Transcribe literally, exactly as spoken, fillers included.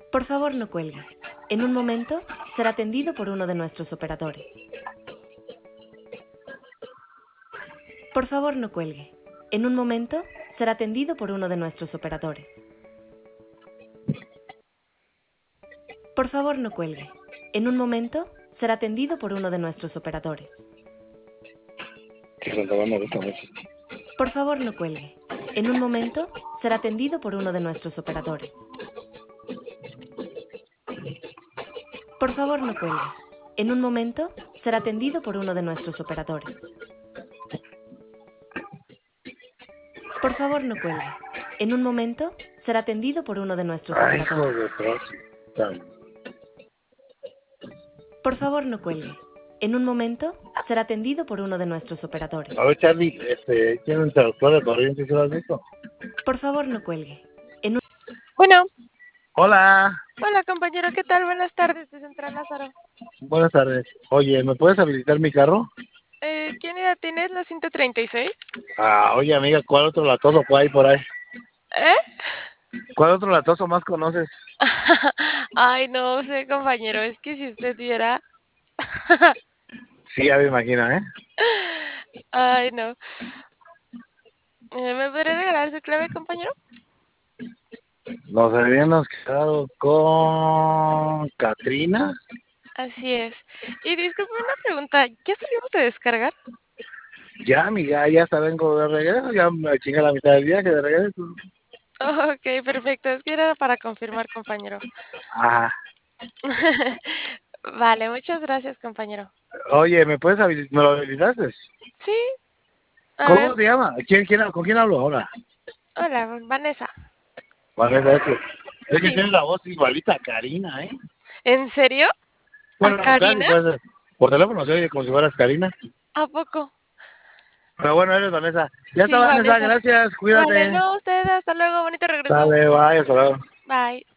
Por favor, no cuelgue. En un momento será atendido por uno de nuestros operadores. Por favor, no cuelgue. En un momento será atendido por uno de nuestros operadores. Por favor, no cuelgue. En un momento será atendido por uno de nuestros operadores. Que Sandoval me gusta mucho. Por favor, no cuelgue. En un momento será atendido por uno de nuestros operadores. Por favor, no cuelgue. En un momento será atendido por uno de nuestros operadores. Por favor, no cuelgue. En un momento será atendido por uno de nuestros Ay, hijo operadores. de próxima. Por favor, no cuelgue. En un momento será atendido por uno de nuestros operadores. A ver, Charlie, este, ¿tiene un interruptor de corriente, si lo has visto? Por favor, no cuelgue. En un... Bueno, Hola, hola compañero, ¿qué tal? Buenas tardes de Central Lázaro. buenas tardes. Oye, ¿me puedes habilitar mi carro? Eh, ¿Quién edad tienes? ¿La ciento treinta y seis? Ah, oye, amiga, ¿cuál otro latoso hay por ahí? ¿Eh? ¿Cuál otro latoso más conoces? Ay, no sé, compañero, es que si usted viera... Sí, ya me imagino, ¿eh? Ay, no. Eh, ¿Me podría regalar su clave, compañero? Nos habíamos quedado con Katrina. Así es. Y disculpe una pregunta, ¿ya salimos de descargar? Ya, amiga, ya hasta vengo de regreso, ya me chinga la mitad del viaje de regreso. Oh, ok, perfecto, es que era para confirmar, compañero. Ah, Vale, muchas gracias, compañero. oye, ¿me puedes habilitar? ¿Me lo habilitaste? Sí, a ver, ¿Cómo te llama? ¿Quién, quién, ¿Con quién hablo ahora? hola, Vanessa. Vanessa, es que, es que Sí, tiene la voz igualita a Karina, ¿eh? ¿en serio? ¿A Bueno, casi, Karina? pues, por teléfono se oye como si fueras Karina. ¿A poco? Pero bueno, eres Vanessa. Ya está, Sí, Vanessa, Vanessa. gracias, Vale, cuídate. no, usted, hasta luego, bonito regreso. Dale, bye, hasta luego. Bye.